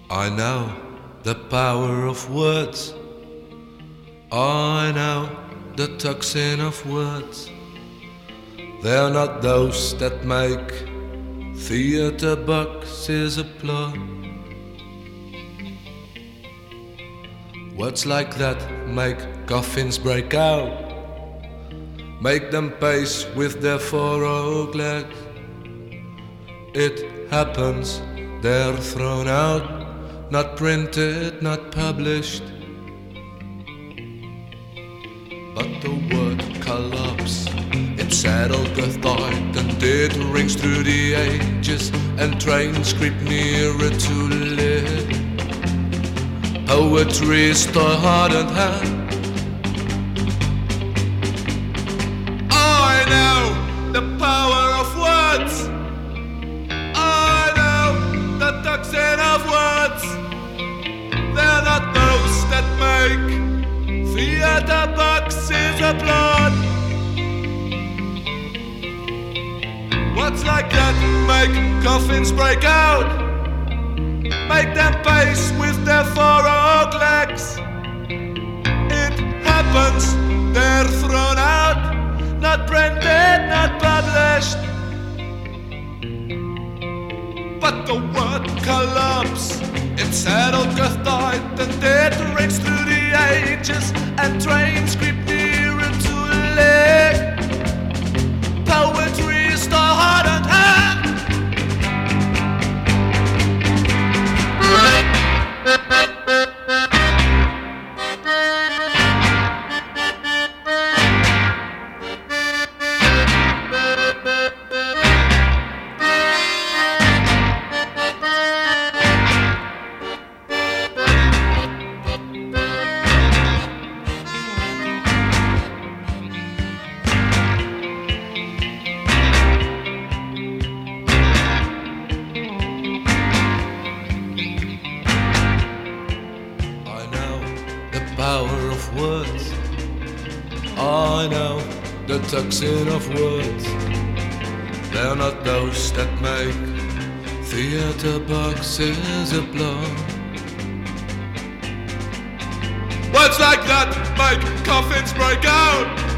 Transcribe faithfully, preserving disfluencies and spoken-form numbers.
I know the power of words. I know the toxin of words. They're not those that make theater boxes applaud. Words like that make coffins break out, make them pace with their four-oak legs. It happens, they're thrown out, not printed, not published. But the word collapse, it settled the thought, and it rings through the ages, and trains creep nearer to live. Poetry is the heart and hand. I know the power of words. I know the toxin of words. They're not those that make theater boxes applaud. Words like that make coffins break out, make them pace with their four-oak legs. It happens, they're thrown out, not printed, not published. But the word collapse, it settled the thought, and it rings through the ages, and trains creep nearer to live. Poetry is the heart and hand. Power of words. I know the toxin of words. They're not those that make theater boxes applaud. Words like that make coffins break out,